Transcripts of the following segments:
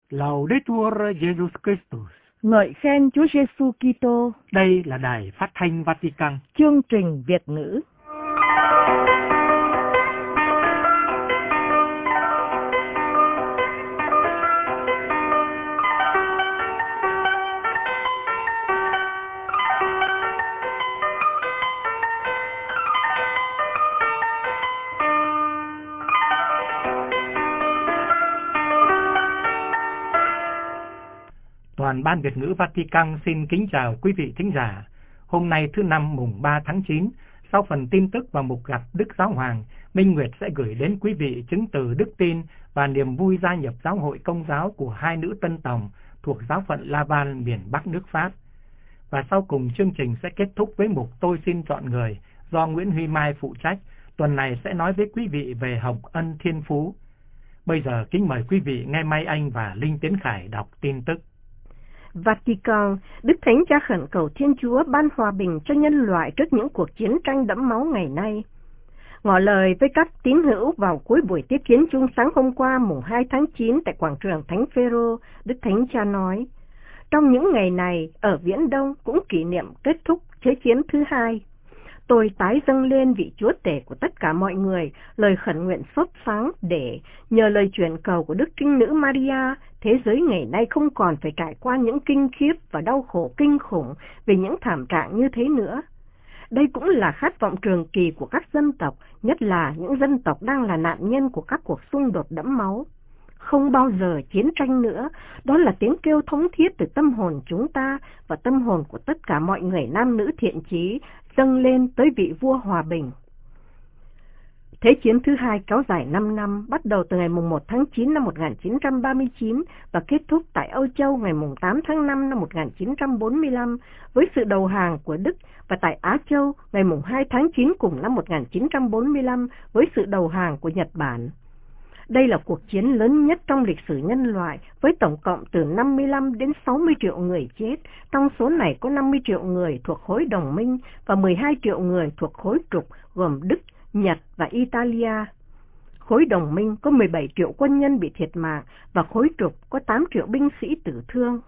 Laudetur Jesus Christus. Ngợi khen Chúa Giêsu Kitô. Đây là đài phát thanh Vatican. Chương trình Việt ngữ. Toàn ban Việt ngữ Vatican xin kính chào quý vị thính giả. Hôm nay thứ Năm mùng 3 tháng 9, sau phần tin tức và mục gặp Đức Giáo Hoàng, Minh Nguyệt sẽ gửi đến quý vị chứng từ đức tin và niềm vui gia nhập giáo hội Công giáo của hai nữ tân tòng thuộc giáo phận Laval miền Bắc nước Pháp. Và sau cùng chương trình sẽ kết thúc với mục Tôi xin chọn người do Nguyễn Huy Mai phụ trách. Tuần này sẽ nói với quý vị về Hồng Ân Thiên Phú. Bây giờ kính mời quý vị nghe Mai Anh và Linh Tiến Khải đọc tin tức. Vatican, Đức Thánh Cha khẩn cầu Thiên Chúa ban hòa bình cho nhân loại trước những cuộc chiến tranh đẫm máu ngày nay. Ngỏ lời với các tín hữu vào cuối buổi tiếp kiến chung sáng hôm qua mùng 2 tháng 9 tại quảng trường Thánh Phêrô, Đức Thánh Cha nói, trong những ngày này ở Viễn Đông cũng kỷ niệm kết thúc Thế chiến thứ hai. Tôi tái dâng lên vị Chúa Tể của tất cả mọi người lời khẩn nguyện sốt sáng để nhờ lời truyền cầu của Đức Trinh Nữ Maria, thế giới ngày nay không còn phải trải qua những kinh khiếp và đau khổ kinh khủng về những thảm trạng như thế nữa. Đây cũng là khát vọng trường kỳ của các dân tộc, nhất là những dân tộc đang là nạn nhân của các cuộc xung đột đẫm máu. Không bao giờ chiến tranh nữa, đó là tiếng kêu thống thiết từ tâm hồn chúng ta và tâm hồn của tất cả mọi người nam nữ thiện chí dâng lên tới vị vua hòa bình. Thế chiến thứ hai kéo dài 5 năm, bắt đầu từ ngày 1 tháng 9 năm 1939 và kết thúc tại Âu Châu ngày 8 tháng 5 năm 1945 với sự đầu hàng của Đức, và tại Á Châu ngày 2 tháng 9 cùng năm 1945 với sự đầu hàng của Nhật Bản. Đây là cuộc chiến lớn nhất trong lịch sử nhân loại với tổng cộng từ 55 đến 60 triệu người chết, trong số này có 50 triệu người thuộc khối đồng minh và 12 triệu người thuộc khối trục gồm Đức, Nhật và Italia. Khối đồng minh có 17 triệu quân nhân bị thiệt mạng và khối trục có 8 triệu binh sĩ tử thương.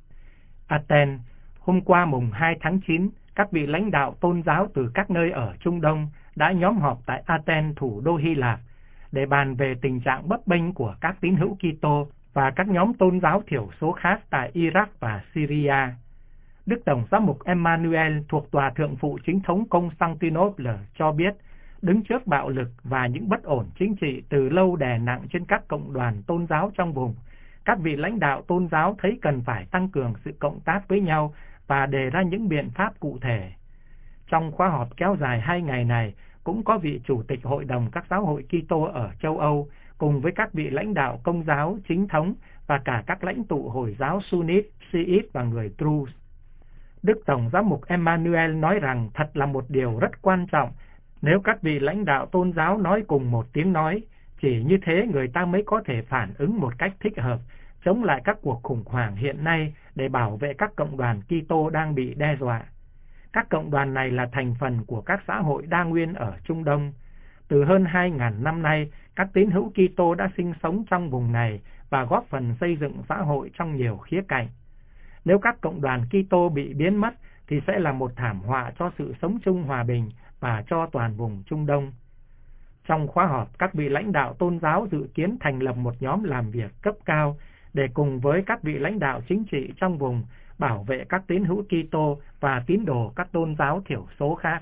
Athens, hôm qua mùng 2 tháng 9, các vị lãnh đạo tôn giáo từ các nơi ở Trung Đông đã nhóm họp tại Athens, thủ đô Hy Lạp, để bàn về tình trạng bấp bênh của các tín hữu Kitô và các nhóm tôn giáo thiểu số khác tại Iraq và Syria. Đức Tổng giám mục Emmanuel thuộc Tòa Thượng phụ Chính thống Constantinople cho biết, đứng trước bạo lực và những bất ổn chính trị từ lâu đè nặng trên các cộng đoàn tôn giáo trong vùng, các vị lãnh đạo tôn giáo thấy cần phải tăng cường sự cộng tác với nhau và đề ra những biện pháp cụ thể. Trong khóa họp kéo dài 2 ngày này, cũng có vị chủ tịch hội đồng các giáo hội Kitô ở châu Âu, cùng với các vị lãnh đạo Công giáo, Chính thống và cả các lãnh tụ Hồi giáo Sunnit, Shiite và người Druze. Đức Tổng giám mục Emmanuel nói rằng thật là một điều rất quan trọng nếu các vị lãnh đạo tôn giáo nói cùng một tiếng nói, chỉ như thế người ta mới có thể phản ứng một cách thích hợp, chống lại các cuộc khủng hoảng hiện nay để bảo vệ các cộng đoàn Kitô đang bị đe dọa. Các cộng đoàn này là thành phần của các xã hội đa nguyên ở Trung Đông. Từ hơn 2.000 năm nay, các tín hữu Kitô đã sinh sống trong vùng này và góp phần xây dựng xã hội trong nhiều khía cạnh. Nếu các cộng đoàn Kitô bị biến mất thì sẽ là một thảm họa cho sự sống chung hòa bình và cho toàn vùng Trung Đông. Trong khóa họp, các vị lãnh đạo tôn giáo dự kiến thành lập một nhóm làm việc cấp cao để cùng với các vị lãnh đạo chính trị trong vùng bảo vệ các tín hữu Kitô và tín đồ các tôn giáo thiểu số khác.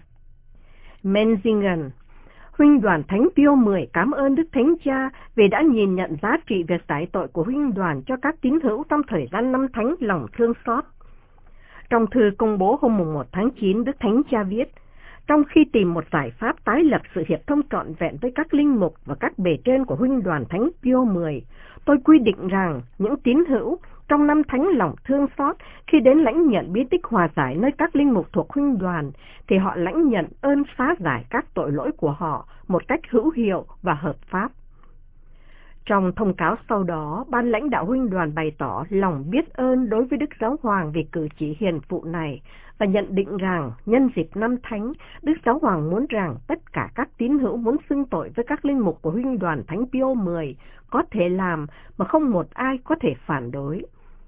Menzingen, Huynh đoàn Thánh Pio X cảm ơn Đức Thánh Cha vì đã nhìn nhận giá trị việc giải tội của Huynh đoàn cho các tín hữu trong thời gian năm thánh lòng thương xót. Trong thư công bố hôm 1 tháng 9, Đức Thánh Cha viết, trong khi tìm một giải pháp tái lập sự hiệp thông trọn vẹn với các linh mục và các bề trên của Huynh đoàn Thánh Pio X, tôi quy định rằng những tín hữu trong năm thánh lòng thương xót khi đến lãnh nhận bí tích hòa giải nơi các linh mục thuộc Huynh đoàn thì họ lãnh nhận ơn phá giải các tội lỗi của họ một cách hữu hiệu và hợp pháp. Trong thông cáo sau đó, ban lãnh đạo huynh đoàn bày tỏ lòng biết ơn đối với Đức Giáo Hoàng vì cử chỉ hiền phụ này và nhận định rằng nhân dịp năm thánh, Đức Giáo Hoàng muốn rằng tất cả các tín hữu muốn xưng tội với các linh mục của huynh đoàn Thánh Pio X có thể làm mà không một ai có thể phản đối.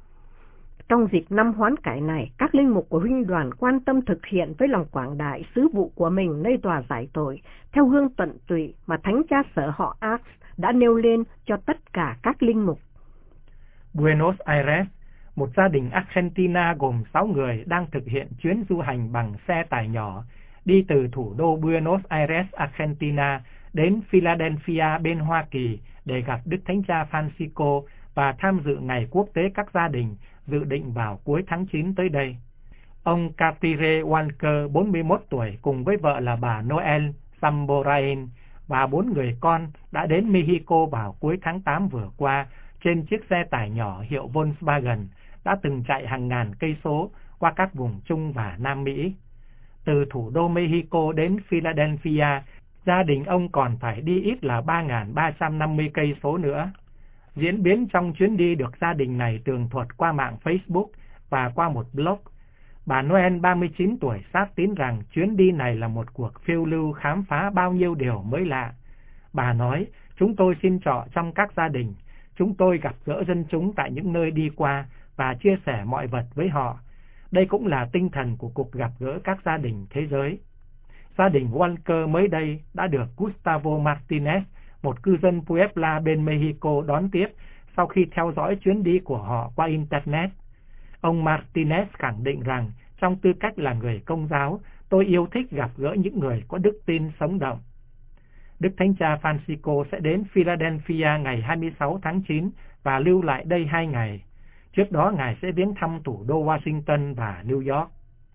Trong dịp năm hoán cải này, các linh mục của huynh đoàn quan tâm thực hiện với lòng quảng đại sứ vụ của mình nơi tòa giải tội, theo hương tận tụy mà Thánh Cha Sở họ Ars đã nêu lên cho tất cả các linh mục. Buenos Aires, một gia đình Argentina gồm 6 người đang thực hiện chuyến du hành bằng xe tải nhỏ, đi từ thủ đô Buenos Aires, Argentina, đến Philadelphia bên Hoa Kỳ để gặp Đức Thánh Cha Francisco và tham dự Ngày Quốc tế các gia đình dự định vào cuối tháng 9 tới đây. Ông Catire Walker, 41 tuổi, cùng với vợ là bà Noel Samborain và 4 người con đã đến Mexico vào cuối tháng 8 vừa qua trên chiếc xe tải nhỏ hiệu Volkswagen đã từng chạy hàng ngàn cây số qua các vùng Trung và Nam Mỹ. Từ thủ đô Mexico đến Philadelphia, gia đình ông còn phải đi ít là 3.350 cây số nữa. Diễn biến trong chuyến đi được gia đình này tường thuật qua mạng Facebook và qua một blog. Bà Noel, 39 tuổi, xác tín rằng chuyến đi này là một cuộc phiêu lưu khám phá bao nhiêu điều mới lạ. Bà nói, chúng tôi xin trọ trong các gia đình, chúng tôi gặp gỡ dân chúng tại những nơi đi qua và chia sẻ mọi vật với họ. Đây cũng là tinh thần của cuộc gặp gỡ các gia đình thế giới. Gia đình Walker mới đây đã được Gustavo Martinez, một cư dân Puebla bên Mexico đón tiếp sau khi theo dõi chuyến đi của họ qua Internet. Ông Martinez khẳng định rằng, trong tư cách là người Công giáo, tôi yêu thích gặp gỡ những người có đức tin sống động. Đức Thánh Cha Francisco sẽ đến Philadelphia ngày 26 tháng 9 và lưu lại đây 2 ngày. Trước đó, Ngài sẽ viếng thăm thủ đô Washington và New York.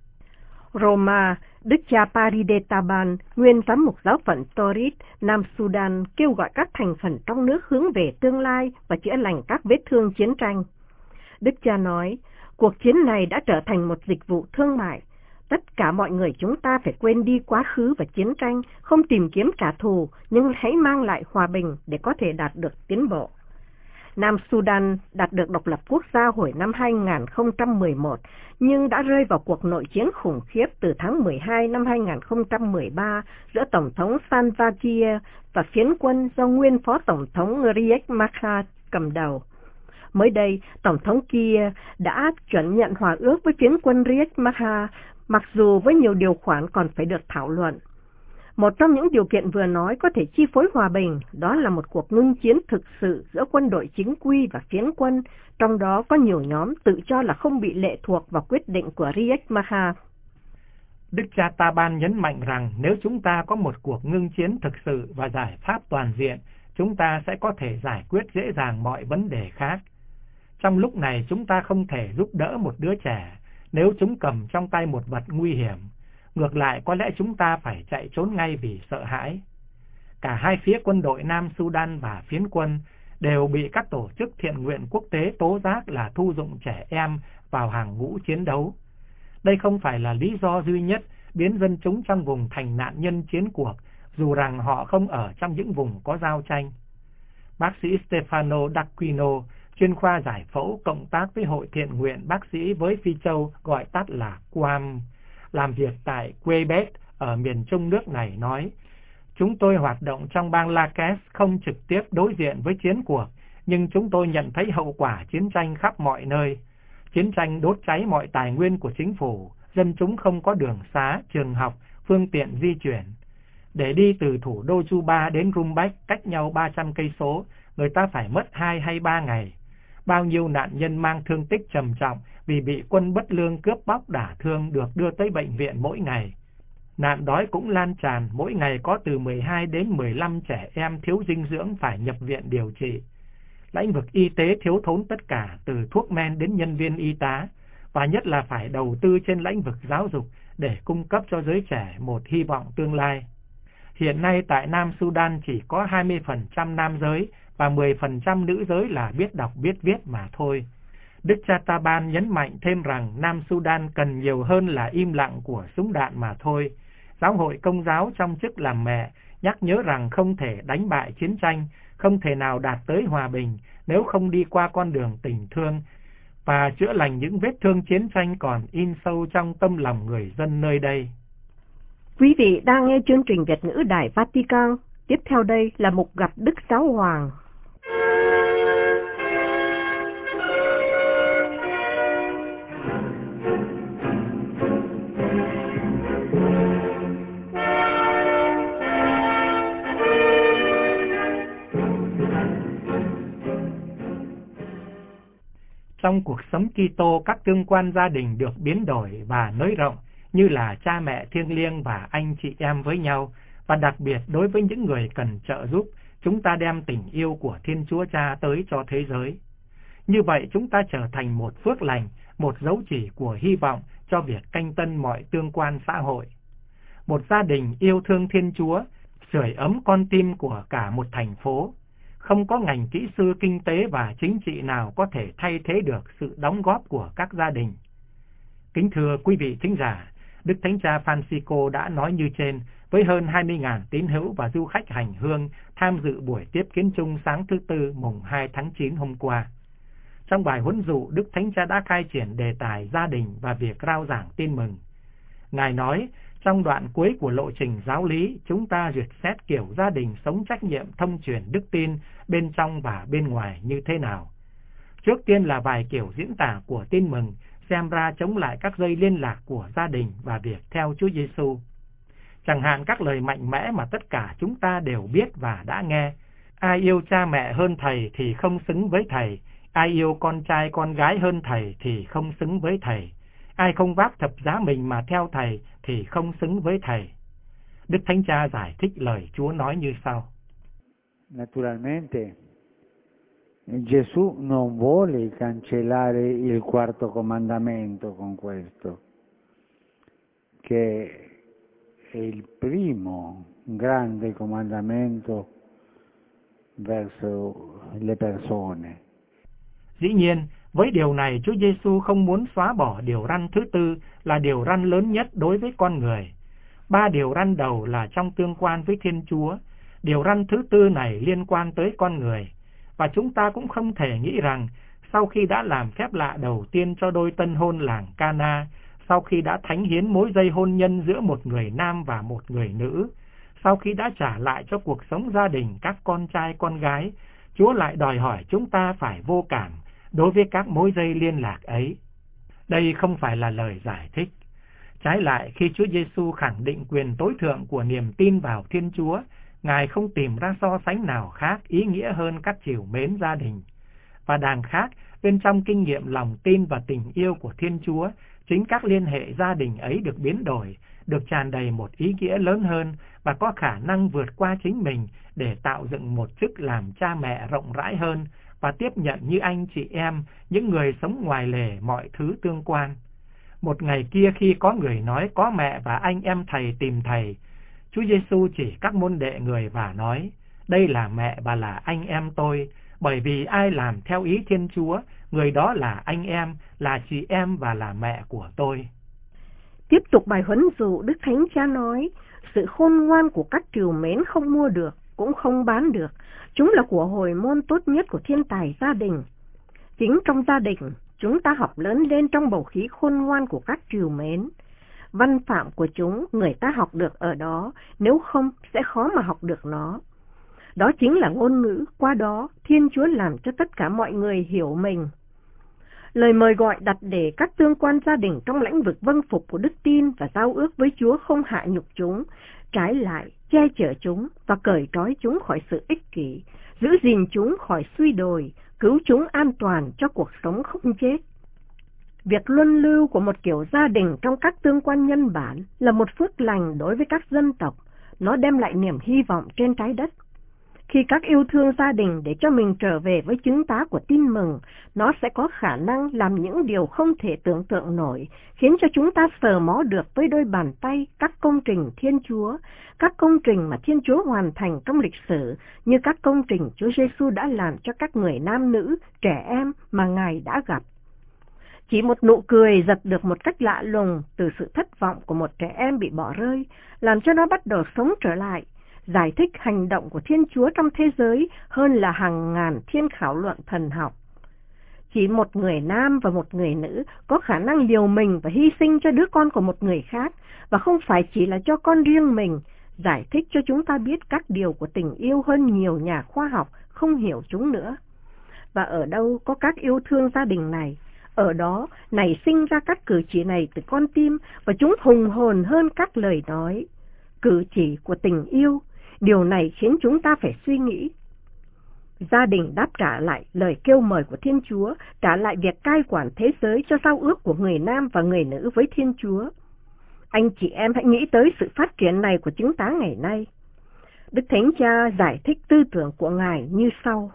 Roma, Đức cha Paride Taban, nguyên giám mục giáo phận Torit, Nam Sudan, kêu gọi các thành phần trong nước hướng về tương lai và chữa lành các vết thương chiến tranh. Đức cha nói, cuộc chiến này đã trở thành một dịch vụ thương mại. Tất cả mọi người chúng ta phải quên đi quá khứ và chiến tranh, không tìm kiếm trả thù, nhưng hãy mang lại hòa bình để có thể đạt được tiến bộ. Nam Sudan đạt được độc lập quốc gia hồi năm 2011, nhưng đã rơi vào cuộc nội chiến khủng khiếp từ tháng 12 năm 2013 giữa Tổng thống Salva Kiir và phiến quân do nguyên Phó Tổng thống Riek Machar cầm đầu. Mới đây, Tổng thống Kiir đã chuẩn nhận hòa ước với phiến quân Riek Machar, mặc dù với nhiều điều khoản còn phải được thảo luận. Một trong những điều kiện vừa nói có thể chi phối hòa bình, đó là một cuộc ngưng chiến thực sự giữa quân đội chính quy và phiến quân, trong đó có nhiều nhóm tự cho là không bị lệ thuộc vào quyết định của Riek Machar. Đức cha Taban nhấn mạnh rằng nếu chúng ta có một cuộc ngưng chiến thực sự và giải pháp toàn diện, chúng ta sẽ có thể giải quyết dễ dàng mọi vấn đề khác. Trong lúc này chúng ta không thể giúp đỡ một đứa trẻ nếu chúng cầm trong tay một vật nguy hiểm. Ngược lại, có lẽ chúng ta phải chạy trốn ngay vì sợ hãi. Cả hai phía quân đội Nam Sudan và phiến quân đều bị các tổ chức thiện nguyện quốc tế tố giác là thu dụng trẻ em vào hàng ngũ chiến đấu. Đây không phải là lý do duy nhất biến dân chúng trong vùng thành nạn nhân chiến cuộc, dù rằng họ không ở trong những vùng có giao tranh. Bác sĩ Stefano D'Aquino, chuyên khoa giải phẫu cộng tác với Hội Thiện Nguyện Bác sĩ với Phi Châu, gọi tắt là QAM, làm việc tại Quebec ở miền trung nước này, nói, chúng tôi hoạt động trong bang Laques không trực tiếp đối diện với chiến cuộc, nhưng chúng tôi nhận thấy hậu quả chiến tranh khắp mọi nơi. Chiến tranh đốt cháy mọi tài nguyên của chính phủ, dân chúng không có đường xá, trường học, phương tiện di chuyển. Để đi từ thủ đô Juba đến Rumbek cách nhau 300 cây số, người ta phải mất 2 hay 3 ngày. Bao nhiêu nạn nhân mang thương tích trầm trọng vì bị quân bất lương cướp bóc đả thương được đưa tới bệnh viện mỗi ngày. Nạn đói cũng lan tràn, mỗi ngày có từ 12 đến 15 trẻ em thiếu dinh dưỡng phải nhập viện điều trị. Lĩnh vực y tế thiếu thốn tất cả, từ thuốc men đến nhân viên y tá, và nhất là phải đầu tư trên lĩnh vực giáo dục để cung cấp cho giới trẻ một hy vọng tương lai. Hiện nay tại Nam Sudan chỉ có 20% nam giới và 10% nữ giới là biết đọc biết viết mà thôi. Đức cha Taban nhấn mạnh thêm rằng Nam Sudan cần nhiều hơn là im lặng của súng đạn mà thôi. Giáo hội Công giáo trong chức làm mẹ nhắc nhớ rằng không thể đánh bại chiến tranh, không thể nào đạt tới hòa bình nếu không đi qua con đường tình thương và chữa lành những vết thương chiến tranh còn in sâu trong tâm lòng người dân nơi đây. Quý vị đang nghe chương trình Việt ngữ Đài Vatican. Tiếp theo đây là mục gặp Đức Giáo Hoàng. Trong cuộc sống Kitô, các tương quan gia đình được biến đổi và nới rộng, như là cha mẹ thiêng liêng và anh chị em với nhau, và đặc biệt đối với những người cần trợ giúp, chúng ta đem tình yêu của Thiên Chúa Cha tới cho thế giới. Như vậy chúng ta trở thành một phước lành, một dấu chỉ của hy vọng cho việc canh tân mọi tương quan xã hội. Một gia đình yêu thương Thiên Chúa, sưởi ấm con tim của cả một thành phố. Không có ngành kỹ sư kinh tế và chính trị nào có thể thay thế được sự đóng góp của các gia đình. Kính thưa quý vị thính giả, Đức Thánh Cha Francisco đã nói như trên với hơn 20.000 tín hữu và du khách hành hương tham dự buổi tiếp kiến chung sáng thứ Tư mùng 2 tháng 9 hôm qua. Trong bài huấn dụ, Đức Thánh Cha đã khai triển đề tài gia đình và việc rao giảng tin mừng. Ngài nói, trong đoạn cuối của lộ trình giáo lý, chúng ta duyệt xét kiểu gia đình sống trách nhiệm thông truyền đức tin bên trong và bên ngoài như thế nào. Trước tiên là vài kiểu diễn tả của tin mừng, xem ra chống lại các dây liên lạc của gia đình và việc theo Chúa Giêsu. Chẳng hạn các lời mạnh mẽ mà tất cả chúng ta đều biết và đã nghe. Ai yêu cha mẹ hơn thầy thì không xứng với thầy. Ai yêu con trai con gái hơn thầy thì không xứng với thầy. Ai không vác thập giá mình mà theo thầy thì không xứng với thầy. Đức Thánh Cha giải thích lời Chúa nói như sau. Naturalmente, Gesù non vuole cancellare il quarto comandamento con questo, che è il primo grande comandamento verso le persone. Dĩ nhiên, với điều này Chúa Giêsu không muốn xóa bỏ điều răn thứ tư là điều răn lớn nhất đối với con người. 3 điều răn đầu là trong tương quan với Thiên Chúa. Điều răn thứ tư này liên quan tới con người. Và chúng ta cũng không thể nghĩ rằng sau khi đã làm phép lạ đầu tiên cho đôi tân hôn làng Cana, sau khi đã thánh hiến mối dây hôn nhân giữa một người nam và một người nữ, sau khi đã trả lại cho cuộc sống gia đình các con trai con gái, Chúa lại đòi hỏi chúng ta phải vô cảm đối với các mối dây liên lạc ấy. Đây không phải là lời giải thích. Trái lại, khi Chúa Giêsu khẳng định quyền tối thượng của niềm tin vào Thiên Chúa, Ngài không tìm ra so sánh nào khác ý nghĩa hơn các trìu mến gia đình. Và đằng khác, bên trong kinh nghiệm lòng tin và tình yêu của Thiên Chúa, chính các liên hệ gia đình ấy được biến đổi, được tràn đầy một ý nghĩa lớn hơn và có khả năng vượt qua chính mình để tạo dựng một chức làm cha mẹ rộng rãi hơn và tiếp nhận như anh chị em, những người sống ngoài lề mọi thứ tương quan. Một ngày kia khi có người nói có mẹ và anh em thầy tìm thầy, Chúa Giêsu chỉ các môn đệ người và nói, đây là mẹ và là anh em tôi, bởi vì ai làm theo ý Thiên Chúa, người đó là anh em, là chị em và là mẹ của tôi. Tiếp tục bài huấn dụ, Đức Thánh Cha nói, sự khôn ngoan của các trìu mến không mua được, cũng không bán được. Chúng là của hồi môn tốt nhất của thiên tài gia đình. Chính trong gia đình, chúng ta học lớn lên trong bầu khí khôn ngoan của các trìu mến. Văn phạm của chúng, người ta học được ở đó, nếu không sẽ khó mà học được nó. Đó chính là ngôn ngữ, qua đó Thiên Chúa làm cho tất cả mọi người hiểu mình. Lời mời gọi đặt để các tương quan gia đình trong lĩnh vực vâng phục của đức tin và giao ước với Chúa không hạ nhục chúng, trái lại che chở chúng và cởi trói chúng khỏi sự ích kỷ, giữ gìn chúng khỏi suy đồi, cứu chúng an toàn cho cuộc sống không chết. Việc luân lưu của một kiểu gia đình trong các tương quan nhân bản là một phước lành đối với các dân tộc, nó đem lại niềm hy vọng trên trái đất. Khi các yêu thương gia đình để cho mình trở về với chứng tá của tin mừng, nó sẽ có khả năng làm những điều không thể tưởng tượng nổi, khiến cho chúng ta sờ mó được với đôi bàn tay các công trình Thiên Chúa, các công trình mà Thiên Chúa hoàn thành trong lịch sử, như các công trình Chúa Giêsu đã làm cho các người nam nữ, trẻ em mà Ngài đã gặp. Chỉ một nụ cười giật được một cách lạ lùng từ sự thất vọng của một trẻ em bị bỏ rơi, làm cho nó bắt đầu sống trở lại. giải thích hành động của Thiên Chúa trong thế giới hơn là hàng ngàn thiên khảo luận thần học. Chỉ một người nam và một người nữ có khả năng liều mình và hy sinh cho đứa con của một người khác, và không phải chỉ là cho con riêng mình, giải thích cho chúng ta biết các điều của tình yêu hơn nhiều nhà khoa học không hiểu chúng nữa. Và ở đâu có các yêu thương gia đình này, ở đó nảy sinh ra các cử chỉ này từ con tim, và chúng hùng hồn hơn các lời nói. Cử chỉ của tình yêu, điều này khiến chúng ta phải suy nghĩ. Gia đình đáp trả lại lời kêu mời của Thiên Chúa, trả lại việc cai quản thế giới cho giao ước của người nam và người nữ với Thiên Chúa. Anh chị em hãy nghĩ tới sự phát triển này của chúng ta ngày nay. Đức Thánh Cha giải thích tư tưởng của Ngài như sau.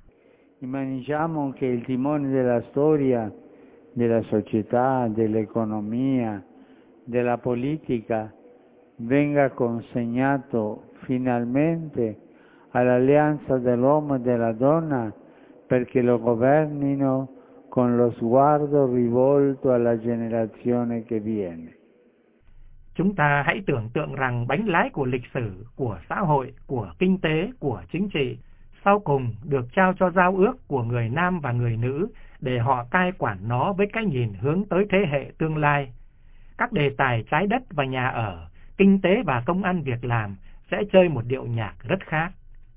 Immaginiamo che il timone della storia, della società, dell'economia, della politica venga consegnato finalmente all'alleanza dell'uomo e della donna perché lo governino con lo sguardo rivolto alla generazione che viene. Chúng ta hãy tưởng tượng rằng bánh lái của lịch sử, của xã hội, của kinh tế, của chính trị sau cùng được trao cho giao ước của người nam và người nữ để họ cai quản nó với cái nhìn hướng tới thế hệ tương lai. Các đề tài trái đất và nhà ở, kinh tế và công ăn việc làm sẽ chơi một điệu nhạc rất khác.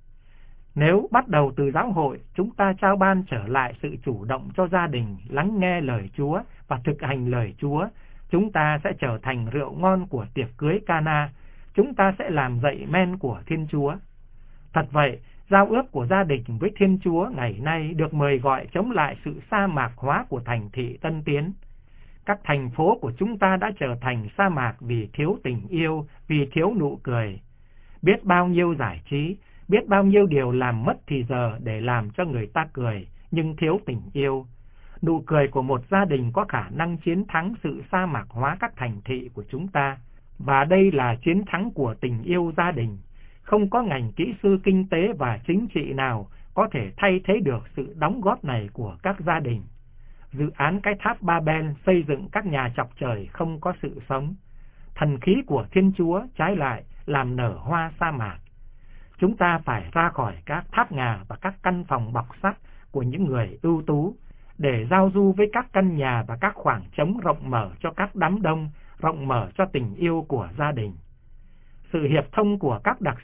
Nếu bắt đầu từ giáo hội, chúng ta trao ban trở lại sự chủ động cho gia đình lắng nghe lời Chúa và thực hành lời Chúa, chúng ta sẽ trở thành rượu ngon của tiệc cưới Cana, chúng ta sẽ làm dậy men của Thiên Chúa. Thật vậy, giao ước của gia đình với Thiên Chúa ngày nay được mời gọi chống lại sự sa mạc hóa của thành thị tân tiến. Các thành phố của chúng ta đã trở thành sa mạc vì thiếu tình yêu, vì thiếu nụ cười. Biết bao nhiêu giải trí, biết bao nhiêu điều làm mất thì giờ để làm cho người ta cười, nhưng thiếu tình yêu. Nụ cười của một gia đình có khả năng chiến thắng sự sa mạc hóa các thành thị của chúng ta. Và đây là chiến thắng của tình yêu gia đình. Không có ngành kỹ sư kinh tế và chính trị nào có thể thay thế được sự đóng góp này của các gia đình. Dự án cái tháp Babel xây dựng các nhà chọc trời không có sự sống. Thần khí của Thiên Chúa trái lại làm nở hoa sa mạc. Chúng ta phải ra khỏi các tháp ngà và các căn phòng bọc sắt của những người ưu tú để giao du với các căn nhà và các khoảng trống rộng mở cho các đám đông, rộng mở cho tình yêu của gia đình. Sự hiệp thông của các đặc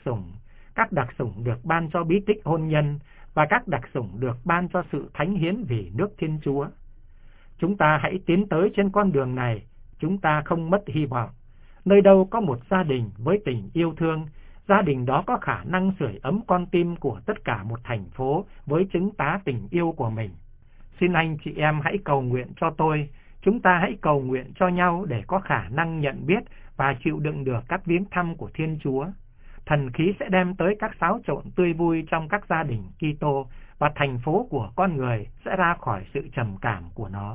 sủng được ban cho bí tích hôn nhân và các đặc sủng được ban cho sự thánh hiến vì nước Thiên Chúa. Chúng ta hãy tiến tới trên con đường này, chúng ta không mất hy vọng. Nơi đâu có một gia đình với tình yêu thương, gia đình đó có khả năng sưởi ấm con tim của tất cả một thành phố với chứng tá tình yêu của mình. Xin anh chị em hãy cầu nguyện cho tôi, chúng ta hãy cầu nguyện cho nhau để có khả năng nhận biết và chịu đựng được các viếng thăm của Thiên Chúa. Thần khí sẽ đem tới các xáo trộn tươi vui trong các gia đình Kitô và thành phố của con người sẽ ra khỏi sự trầm cảm của nó.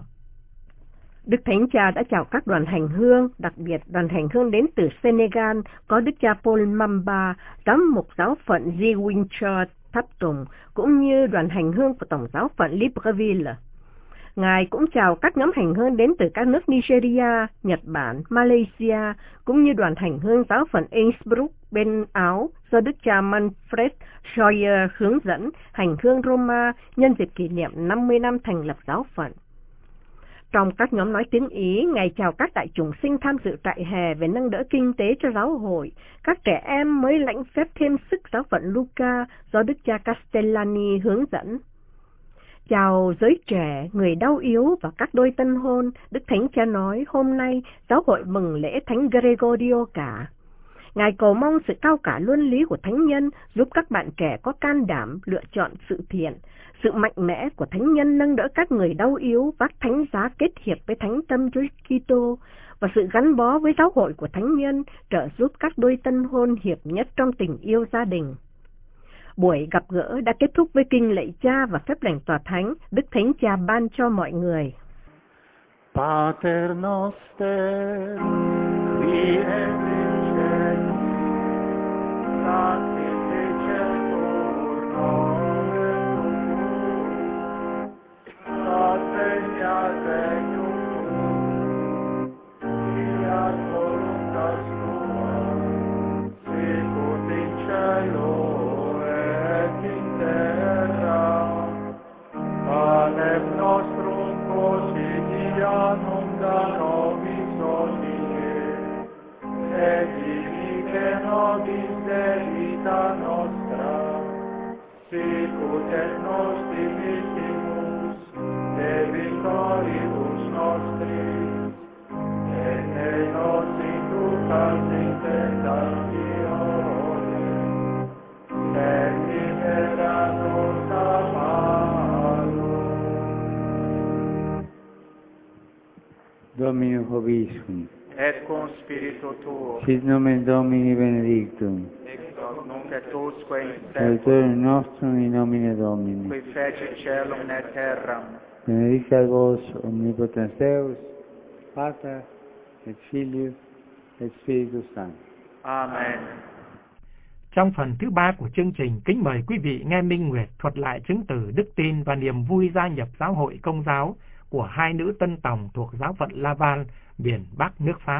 Đức Thánh Cha đã chào các đoàn hành hương, đặc biệt đoàn hành hương đến từ Senegal có Đức cha Paul Mamba, giám mục giáo phận Ziguinchor tháp tùng, cũng như đoàn hành hương của Tổng giáo phận Libreville. Ngài cũng chào các nhóm hành hương đến từ các nước Nigeria, Nhật Bản, Malaysia, cũng như đoàn hành hương giáo phận Innsbruck bên Áo do Đức cha Manfred Scheuer hướng dẫn hành hương Roma nhân dịp kỷ niệm 50 năm thành lập giáo phận. Trong các nhóm nói tiếng Ý, Ngài chào các đại chủng sinh tham dự trại hè về nâng đỡ kinh tế cho giáo hội, các trẻ em mới lãnh phép thêm sức giáo phận Luca do Đức cha Castellani hướng dẫn. Chào giới trẻ, người đau yếu và các đôi tân hôn, Đức Thánh Cha nói hôm nay giáo hội mừng lễ Thánh Gregorio cả. Ngài cầu mong sự cao cả luân lý của thánh nhân giúp các bạn trẻ có can đảm lựa chọn sự thiện, sự mạnh mẽ của thánh nhân nâng đỡ các người đau yếu vác thánh giá kết hiệp với thánh tâm Chúa Kitô và sự gắn bó với giáo hội của thánh nhân trợ giúp các đôi tân hôn hiệp nhất trong tình yêu gia đình. Buổi gặp gỡ đã kết thúc với kinh lạy Cha và phép lành tòa thánh Đức Thánh Cha ban cho mọi người. Pater noster, qui et in cielo, sanctificetur nomen tuum, adveniat regnum tuum, fiat voluntas tua, sicut in cielo et nos dimittimus de victoribus nostris, et ne nos inducas in tentatione, sed libera nos a malo. Domino Vobiscum, Et cum spiritu tuo, sit nomen Domini benedictum, ex hoc nunc et usque in aiutorium seculum, nostrum in nomine Domini. qui fece celum et terram, Benedicat vos omnipotens Deus, Pater et Filius et Spiritus Sanctus. Amen. Trong phần thứ 3 của chương trình, kính mời quý vị nghe Minh Nguyệt thuật lại chứng từ đức tin và niềm vui gia nhập giáo hội Công giáo của hai nữ tân tòng thuộc giáo phận Laval, miền Bắc nước Pháp.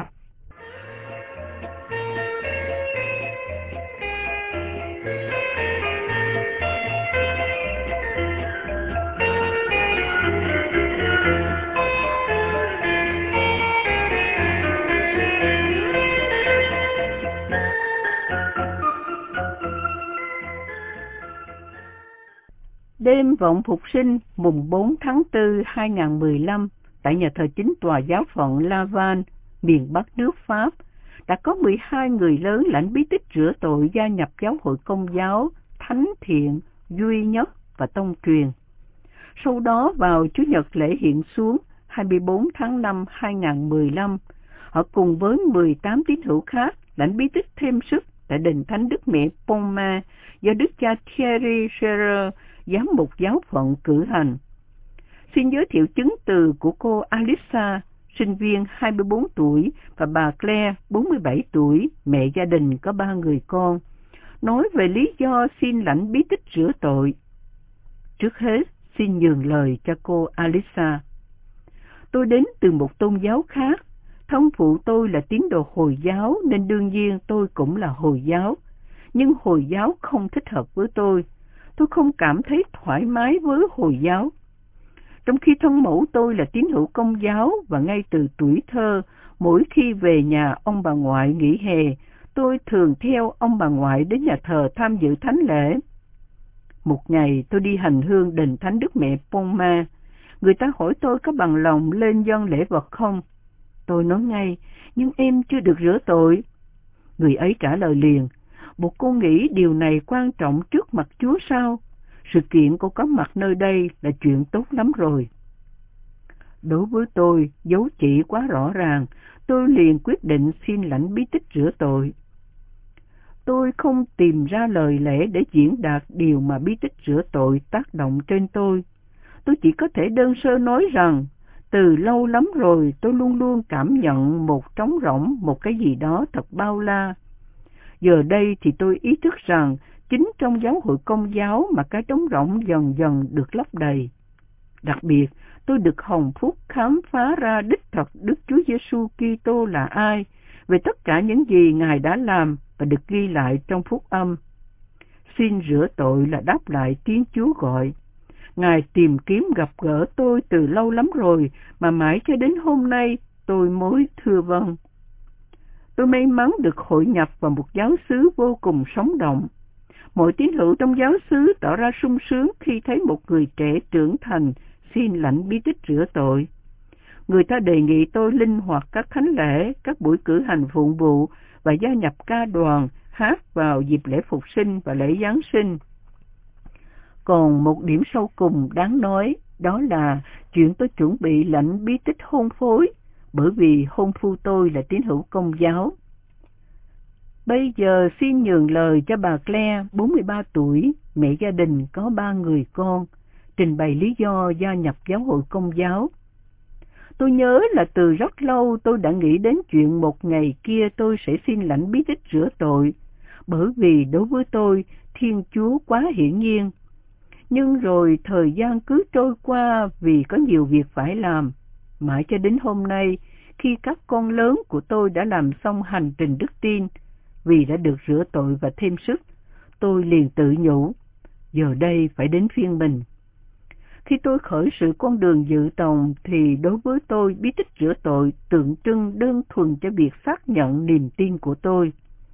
Đêm vọng phục sinh mùng 4 tháng 4 2015 tại nhà thờ chính tòa giáo phận Laval, miền Bắc nước Pháp, đã có 12 người lớn lãnh bí tích rửa tội gia nhập giáo hội Công giáo, thánh thiện, duy nhất và tông truyền. Sau đó vào Chủ nhật lễ hiện xuống 24 tháng 5 2015, họ cùng với 18 tín hữu khác lãnh bí tích thêm sức tại đền Thánh Đức Mẹ Pontmain do Đức cha Thierry Scherer, giám mục giáo phận cử hành. Xin giới thiệu chứng từ của cô Alissa, sinh viên 24 tuổi, và bà Claire, 47 tuổi, mẹ gia đình có 3 người con, nói về lý do xin lãnh bí tích rửa tội. Trước hết, xin nhường lời cho cô Alissa. Tôi đến từ một tôn giáo khác. Thông phụ tôi là tín đồ Hồi giáo nên đương nhiên tôi cũng là Hồi giáo. Nhưng Hồi giáo không thích hợp với tôi. Tôi không cảm thấy thoải mái với Hồi giáo. Trong khi thân mẫu tôi là tín hữu Công giáo và ngay từ tuổi thơ, mỗi khi về nhà ông bà ngoại nghỉ hè, tôi thường theo ông bà ngoại đến nhà thờ tham dự thánh lễ. Một ngày tôi đi hành hương đền Thánh Đức Mẹ Pontmain. Người ta hỏi tôi có bằng lòng lên dâng lễ vật không? Tôi nói ngay, nhưng em chưa được rửa tội. Người ấy trả lời liền, bộ cô nghĩ điều này quan trọng trước mặt Chúa sao? Sự kiện cô có mặt nơi đây là chuyện tốt lắm rồi. Đối với tôi, dấu chỉ quá rõ ràng, tôi liền quyết định xin lãnh bí tích rửa tội. Tôi không tìm ra lời lẽ để diễn đạt điều mà bí tích rửa tội tác động trên tôi. Tôi chỉ có thể đơn sơ nói rằng, từ lâu lắm rồi tôi luôn luôn cảm nhận một trống rỗng, một cái gì đó thật bao la. Giờ đây thì tôi ý thức rằng, chính trong giáo hội Công giáo mà cái trống rỗng dần dần được lấp đầy. Đặc biệt, tôi được hồng phúc khám phá ra đích thật Đức Chúa Giêsu Kitô là ai, về tất cả những gì Ngài đã làm và được ghi lại trong phúc âm. Xin rửa tội là đáp lại tiếng Chúa gọi. Ngài tìm kiếm gặp gỡ tôi từ lâu lắm rồi, mà mãi cho đến hôm nay tôi mới thưa vâng. Tôi may mắn được hội nhập vào một giáo xứ vô cùng sống động. Mọi tín hữu trong giáo xứ tỏ ra sung sướng khi thấy một người trẻ trưởng thành xin lãnh bí tích rửa tội. Người ta đề nghị tôi linh hoạt các thánh lễ, các buổi cử hành phụng vụ và gia nhập ca đoàn hát vào dịp lễ Phục sinh và lễ Giáng sinh. Còn một điểm sau cùng đáng nói, đó là chuyện tôi chuẩn bị lãnh bí tích hôn phối, bởi vì hôn phu tôi là tín hữu Công giáo. Bây giờ xin nhường lời cho bà Claire, 43 tuổi, mẹ gia đình có 3 người con, trình bày lý do gia nhập giáo hội Công giáo. Tôi nhớ là từ rất lâu tôi đã nghĩ đến chuyện một ngày kia tôi sẽ xin lãnh bí tích rửa tội, bởi vì đối với tôi, Thiên Chúa quá hiển nhiên. Nhưng rồi thời gian cứ trôi qua vì có nhiều việc phải làm. Mãi cho đến hôm nay, khi các con lớn của tôi đã làm xong hành trình đức tin, vì đã được rửa tội và thêm sức, tôi liền tự nhủ, giờ đây phải đến phiên mình. Khi tôi khởi sự con đường dự tòng thì đối với tôi bí tích rửa tội tượng trưng đơn thuần cho việc xác nhận niềm tin của tôi.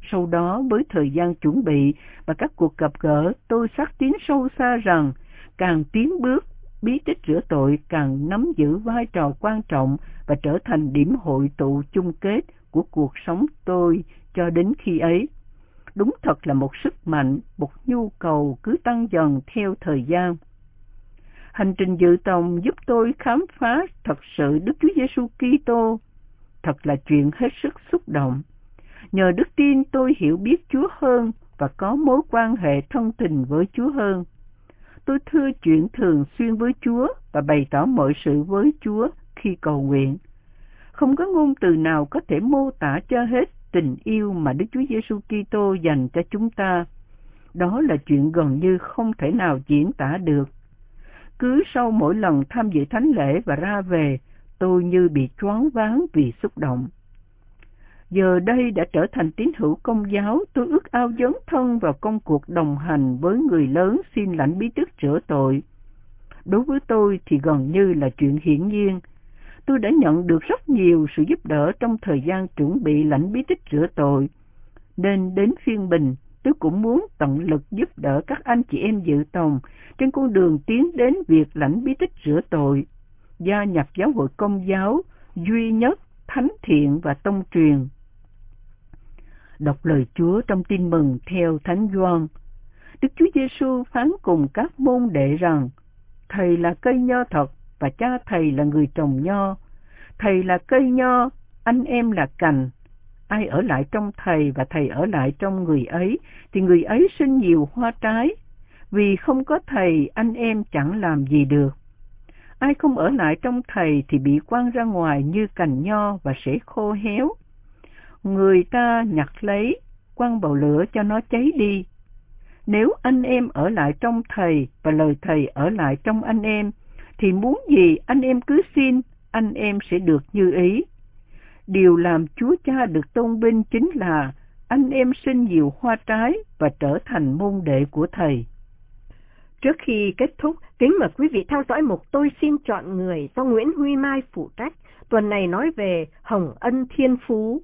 Sau đó với thời gian chuẩn bị và các cuộc gặp gỡ, tôi xác tín sâu xa rằng càng tiến bước, bí tích rửa tội càng nắm giữ vai trò quan trọng và trở thành điểm hội tụ chung kết của cuộc sống tôi cho đến khi ấy. Đúng thật là một sức mạnh, một nhu cầu cứ tăng dần theo thời gian. Hành trình dự tòng giúp tôi khám phá thật sự Đức Chúa Giêsu Kitô. Thật là chuyện hết sức xúc động. Nhờ đức tin tôi hiểu biết Chúa hơn và có mối quan hệ thân tình với Chúa hơn. Tôi thưa chuyện thường xuyên với Chúa và bày tỏ mọi sự với Chúa khi cầu nguyện. Không có ngôn từ nào có thể mô tả cho hết tình yêu mà Đức Chúa Giêsu Kitô dành cho chúng ta. Đó là chuyện gần như không thể nào diễn tả được. Cứ sau mỗi lần tham dự thánh lễ và ra về, tôi như bị choáng váng vì xúc động. Giờ đây đã trở thành tín hữu Công giáo, tôi ước ao dấn thân vào công cuộc đồng hành với người lớn xin lãnh bí tích rửa tội. Đối với tôi thì gần như là chuyện hiển nhiên. Tôi đã nhận được rất nhiều sự giúp đỡ trong thời gian chuẩn bị lãnh bí tích rửa tội, nên đến phiên mình, tôi cũng muốn tận lực giúp đỡ các anh chị em dự tòng trên con đường tiến đến việc lãnh bí tích rửa tội, gia nhập giáo hội Công giáo duy nhất, thánh thiện và tông truyền. Đọc lời Chúa trong Tin mừng theo Thánh Gioan. Đức Chúa Giêsu phán cùng các môn đệ rằng: Thầy là cây nho thật và cha thầy là người trồng nho. Thầy là cây nho, anh em là cành. Ai ở lại trong thầy và thầy ở lại trong người ấy thì người ấy sinh nhiều hoa trái. Vì không có thầy, anh em chẳng làm gì được. Ai không ở lại trong thầy thì bị quăng ra ngoài như cành nho và sẽ khô héo. Người ta nhặt lấy, quăng vào lửa cho nó cháy đi. Nếu anh em ở lại trong thầy và lời thầy ở lại trong anh em, thì muốn gì anh em cứ xin, anh em sẽ được như ý. Điều làm Chúa Cha được tôn vinh chính là anh em sinh nhiều hoa trái và trở thành môn đệ của thầy. Trước khi kết thúc, kính mời quý vị theo dõi mục Tôi xin chọn người do Nguyễn Huy Mai phụ trách. Tuần này nói về Hồng Ân Thiên Phú.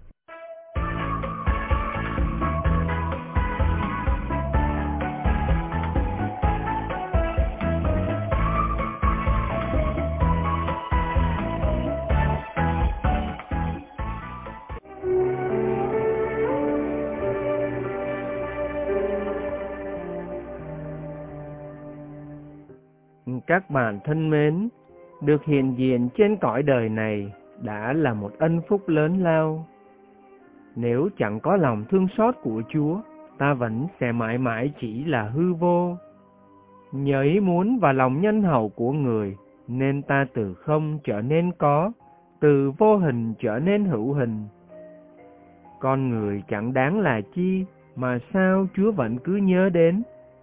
Các bạn thân mến, được hiện diện trên cõi đời này đã là một ân phúc lớn lao. Nếu chẳng có lòng thương xót của Chúa, ta vẫn sẽ mãi mãi chỉ là hư vô. Nhờ ý muốn và lòng nhân hậu của người, nên ta từ không trở nên có, từ vô hình trở nên hữu hình. Con người chẳng đáng là chi, mà sao Chúa vẫn cứ nhớ đến.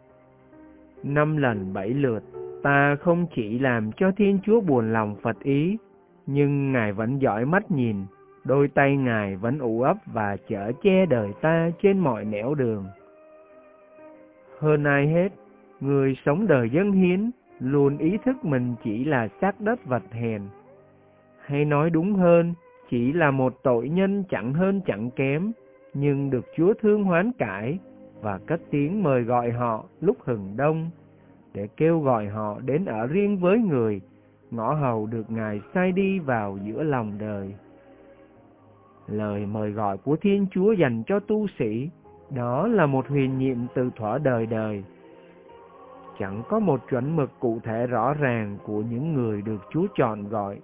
5 lần 7 lượt, ta không chỉ làm cho Thiên Chúa buồn lòng phật ý, nhưng Ngài vẫn dõi mắt nhìn, đôi tay Ngài vẫn ủ ấp và chở che đời ta trên mọi nẻo đường. Hơn ai hết, người sống đời dâng hiến luôn ý thức mình chỉ là xác đất vật hèn. Hay nói đúng hơn, chỉ là một tội nhân chẳng hơn chẳng kém, nhưng được Chúa thương hoán cải và cất tiếng mời gọi họ lúc hừng đông, để kêu gọi họ đến ở riêng với người, ngõ hầu được Ngài sai đi vào giữa lòng đời. Lời mời gọi của Thiên Chúa dành cho tu sĩ, đó là một huyền nhiệm từ thuở đời đời. Chẳng có một chuẩn mực cụ thể rõ ràng của những người được Chúa chọn gọi.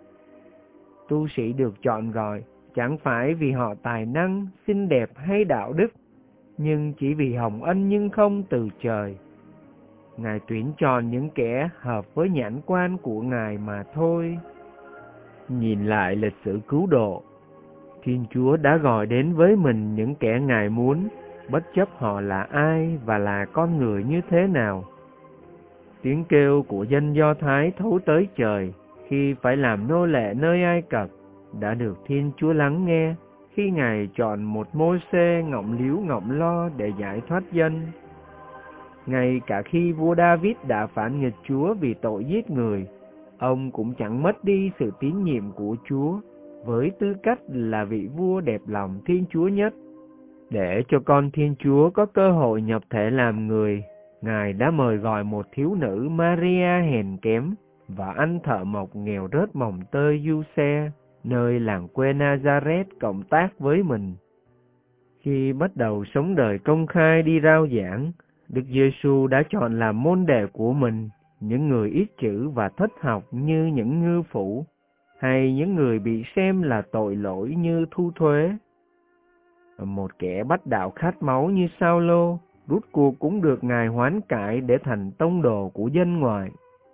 Tu sĩ được chọn gọi chẳng phải vì họ tài năng, xinh đẹp hay đạo đức, nhưng chỉ vì hồng ân nhưng không từ trời. Ngài tuyển chọn những kẻ hợp với nhãn quan của Ngài mà thôi. Nhìn lại lịch sử cứu độ, Thiên Chúa đã gọi đến với mình những kẻ Ngài muốn, bất chấp họ là ai và là con người như thế nào. Tiếng kêu của dân Do Thái thấu tới trời khi phải làm nô lệ nơi Ai Cập đã được Thiên Chúa lắng nghe khi Ngài chọn một Mô-sê ngọng líu ngọng lo để giải thoát dân. Ngay cả khi vua David đã phản nghịch Chúa vì tội giết người, ông cũng chẳng mất đi sự tín nhiệm của Chúa với tư cách là vị vua đẹp lòng Thiên Chúa nhất. Để cho con Thiên Chúa có cơ hội nhập thể làm người, Ngài đã mời gọi một thiếu nữ Maria hèn kém và anh thợ mộc nghèo rớt mồng tơi Giuse, nơi làng quê Nazareth cộng tác với mình. Khi bắt đầu sống đời công khai đi rao giảng, Đức Giêsu đã chọn làm môn đệ của mình những người ít chữ và thất học như những ngư phủ, hay những người bị xem là tội lỗi như thu thuế. Một kẻ bắt đạo khát máu như Sao-lô, rút cuộc cũng được Ngài hoán cải để thành tông đồ của dân ngoại.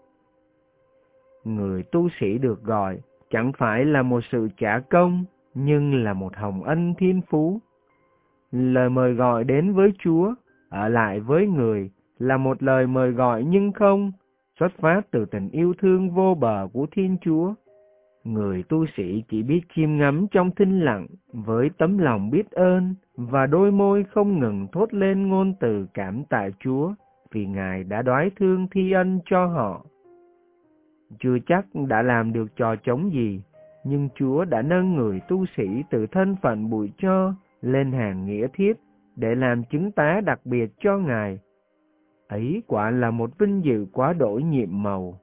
Người tu sĩ được gọi chẳng phải là một sự trả công, nhưng là một hồng ân thiên phú. Lời mời gọi đến với Chúa, ở lại với người, là một lời mời gọi nhưng không, xuất phát từ tình yêu thương vô bờ của Thiên Chúa. Người tu sĩ chỉ biết chiêm ngắm trong thinh lặng với tấm lòng biết ơn và đôi môi không ngừng thốt lên ngôn từ cảm tạ Chúa vì Ngài đã đoái thương thi ân cho họ. Chưa chắc đã làm được trò trống gì, nhưng Chúa đã nâng người tu sĩ từ thân phận bụi tro lên hàng nghĩa thiết để làm chứng tá đặc biệt cho Ngài. Ấy quả là một vinh dự quá đổi nhiệm màu.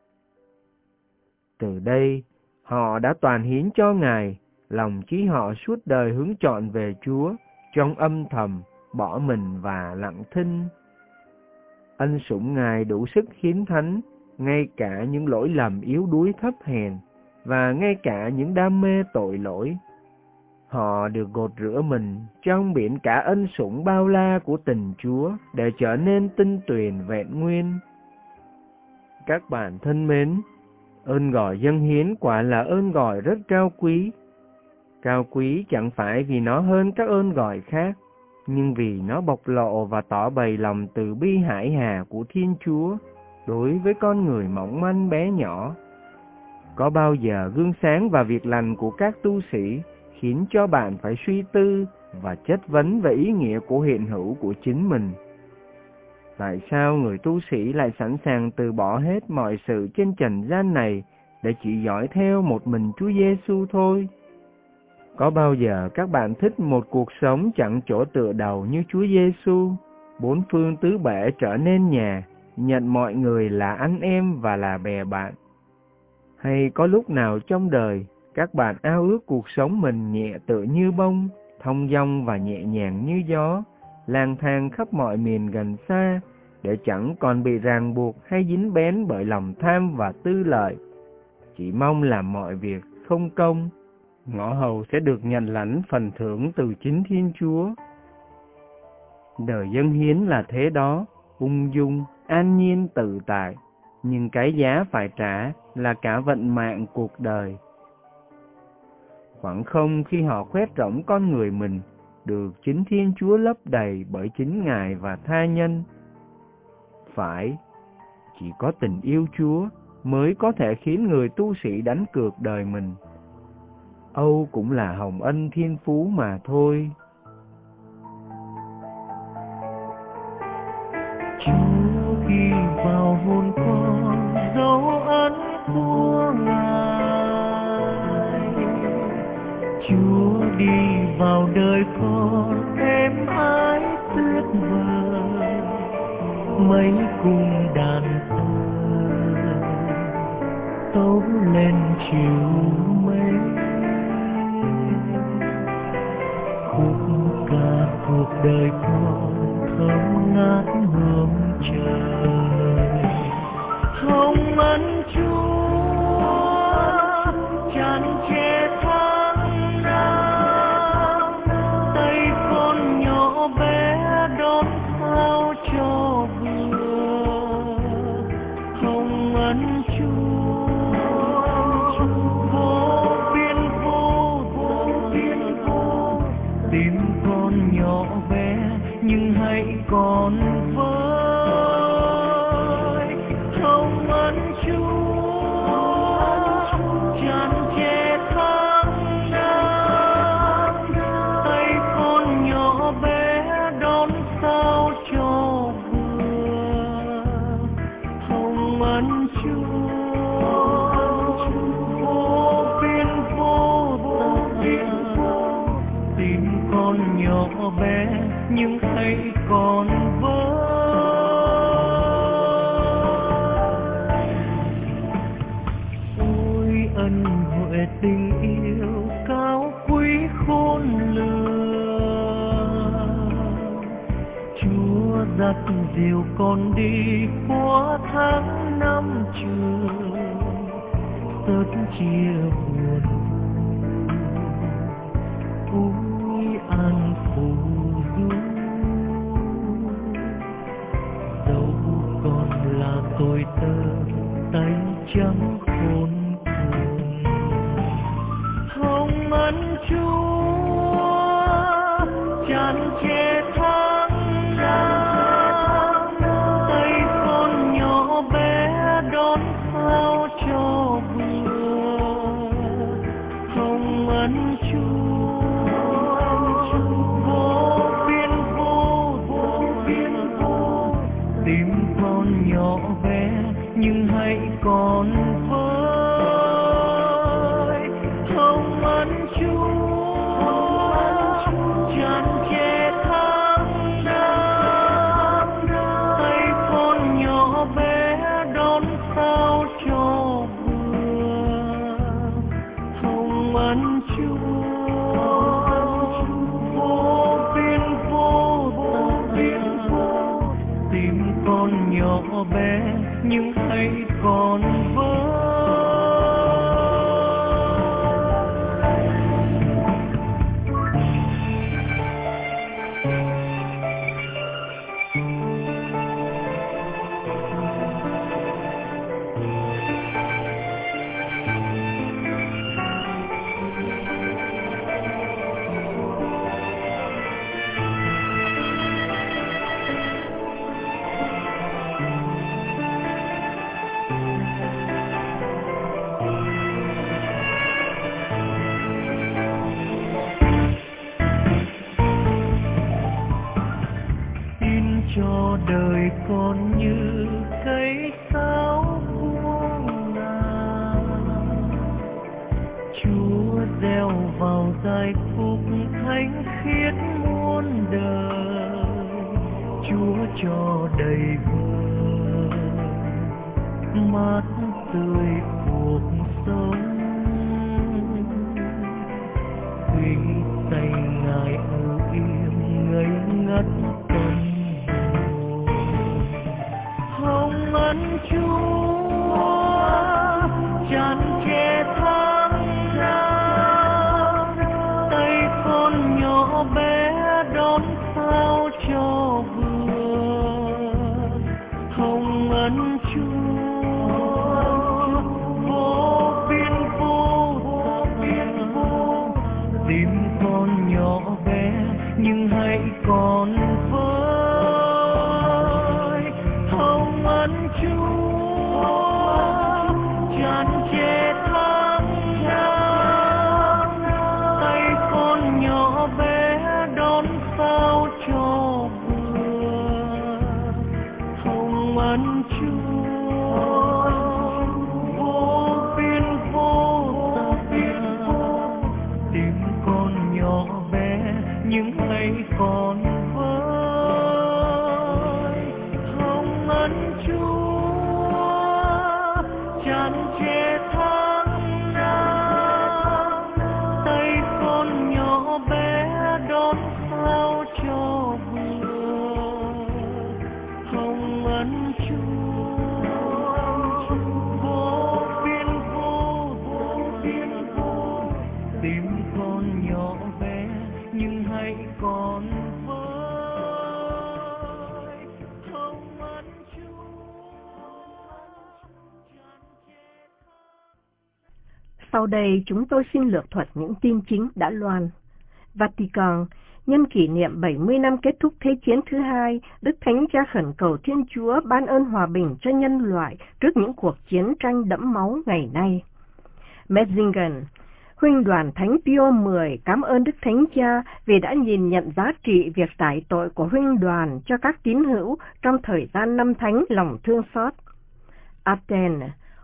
Từ đây, họ đã toàn hiến cho Ngài, lòng trí họ suốt đời hướng trọn về Chúa, trong âm thầm, bỏ mình và lặng thinh. Ân sủng Ngài đủ sức hiến thánh, ngay cả những lỗi lầm yếu đuối thấp hèn, và ngay cả những đam mê tội lỗi. Họ được gột rửa mình trong biển cả ân sủng bao la của tình Chúa để trở nên tinh tuyền vẹn nguyên. Các bạn thân mến, ơn gọi dâng hiến quả là ơn gọi rất cao quý. Cao quý chẳng phải vì nó hơn các ơn gọi khác, nhưng vì nó bộc lộ và tỏ bày lòng từ bi hải hà của Thiên Chúa đối với con người mỏng manh bé nhỏ. Có bao giờ gương sáng và việc lành của các tu sĩ khiến cho bạn phải suy tư và chất vấn về ý nghĩa của hiện hữu của chính mình? Tại sao người tu sĩ lại sẵn sàng từ bỏ hết mọi sự trên trần gian này để chỉ dõi theo một mình Chúa Giêsu thôi? Có bao giờ các bạn thích một cuộc sống chẳng chỗ tựa đầu như Chúa Giêsu, bốn phương tứ bể trở nên nhà, nhận mọi người là anh em và là bè bạn? Hay có lúc nào trong đời các bạn ao ước cuộc sống mình nhẹ tựa như bông, thong dong và nhẹ nhàng như gió, lang thang khắp mọi miền gần xa, để chẳng còn bị ràng buộc hay dính bén bởi lòng tham và tư lợi, chỉ mong làm mọi việc không công, ngõ hầu sẽ được nhận lãnh phần thưởng từ chính Thiên Chúa? Đời dâng hiến là thế đó, ung dung, an nhiên tự tại, nhưng cái giá phải trả là cả vận mạng cuộc đời. Khoảng không khi họ khoét rỗng con người mình, được chính Thiên Chúa lấp đầy bởi chính Ngài và tha nhân. Phải, chỉ có tình yêu Chúa mới có thể khiến người tu sĩ đánh cược đời mình. Âu cũng là hồng ân thiên phú mà thôi. Chúa ghi vào hồn con dấu ấn của Ngài, Chúa đi vào đời con êm ái tuyệt vời, mấy cung đàn thờ tấu lên chiều mây, khúc ca cuộc đời con thơm ngát hương trời. Hồng ân Chúa tràn che tháng năm, tay con nhỏ bé đón sao cho vừa. Hồng ân Chúa vô biên vô tìm con nhỏ bé nhưng hãy còn với. Hồng ân Chúa nhưng hãy còn với. Ôi ân huệ tình yêu cao quý khôn lường, Chúa dắt dìu con đi qua tháng năm trường, sớt chia buồn. Ôi an phù du, dẫu còn là tôi tớ tay trắng khôn cùng. Hồng ân Chúa tràn che tháng năm, tay con nhỏ bé đón sao cho vừa. Hồng ân Chúa vô biên vô, tìm con nhỏ bé nhưng hãy còn với. Hồng ân Chúa tràn che tháng năm, tay con nhỏ bé đón sao cho vừa. Hồng ân Chúa vô biên vô, tìm con nhỏ bé nhưng hãy còn với. Cho đời con như cây sáo buông ngàn, Chúa gieo vào giai khúc thánh khiết muôn đời. Chúa cho đầy vơi mát tươi cuộc sống, khi tay Ngài âu yếm ngây ngất tâm. Hồng ân Chúa tràn che tháng năm, tay con nhỏ bé đón sao cho vừa. Hồng ân Chúa vô biên vô, tìm con nhỏ bé nhưng hãy còn với. Hồng ân Chúa tràn che tháng năm, tay con nhỏ bé đón sao cho vừa. Hồng ân Chúa vô biên vô, tìm con nhỏ bé nhưng hãy còn với. Hồng ân Chúa tràn che tháng năm, tay con nhỏ bé đón sao cho vừa. Hồng ân Chúa vô biên vô, tìm con nhỏ bé nhưng hãy còn với. Hồng ân Chúa. Sau đây chúng tôi xin lược thuật những tin chính đã loan. Vatican, nhân kỷ niệm 70 năm kết thúc Thế chiến thứ hai, Đức Thánh Cha khẩn cầu Thiên Chúa ban ơn hòa bình cho nhân loại trước những cuộc chiến tranh đẫm máu ngày nay. Metzingen, Huynh đoàn Thánh Pio X cảm ơn Đức Thánh Cha vì đã nhìn nhận giá trị việc tải tội của Huynh đoàn cho các tín hữu trong thời gian năm thánh lòng thương xót. Athens,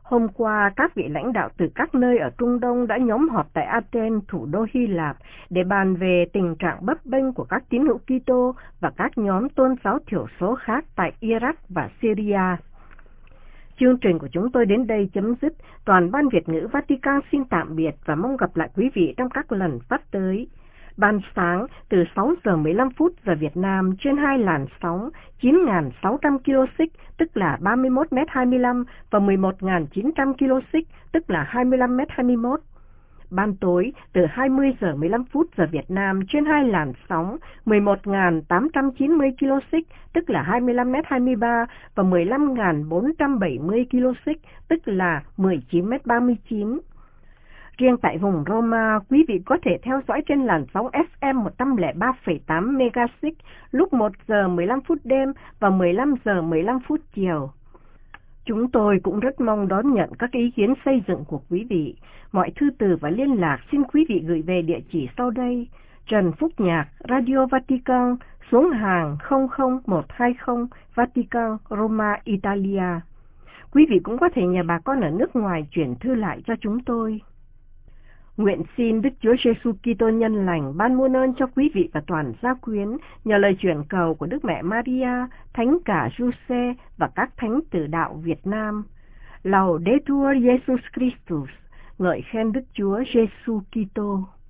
Hôm qua, các vị lãnh đạo từ các nơi ở Trung Đông đã nhóm họp tại Athens, thủ đô Hy Lạp, để bàn về tình trạng bấp bênh của các tín hữu Kitô và các nhóm tôn giáo thiểu số khác tại Iraq và Syria. Chương trình của chúng tôi đến đây chấm dứt. Toàn ban Việt ngữ Vatican xin tạm biệt và mong gặp lại quý vị trong các lần phát tới. Ban sáng từ 6 giờ 15 phút giờ Việt Nam trên 2 làn sóng 9.600 kHz tức là 31m25 và 11.900 kHz tức là 25m21. Ban tối từ 20 giờ 15 phút giờ Việt Nam trên 2 làn sóng 11.890 kHz tức là 25m23 và 15.470 kHz tức là 19m39. Riêng tại vùng Roma, quý vị có thể theo dõi trên làn sóng FM 103,8 MHz lúc 1 giờ 15 phút đêm và 15 giờ 15 phút chiều. Chúng tôi cũng rất mong đón nhận các ý kiến xây dựng của quý vị. Mọi thư từ và liên lạc xin quý vị gửi về địa chỉ sau đây: Trần Phúc Nhạc, Radio Vatican, xuống hàng 00120 Vatican, Roma, Italia. Quý vị cũng có thể nhờ bà con ở nước ngoài chuyển thư lại cho chúng tôi. Nguyện xin Đức Chúa Giêsu Kitô nhân lành ban muôn ơn cho quý vị và toàn gia quyến nhờ lời chuyển cầu của Đức Mẹ Maria, Thánh cả Giuse và các thánh tử đạo Việt Nam. Laudetur Jesus Christus, ngợi khen Đức Chúa Giêsu Kitô.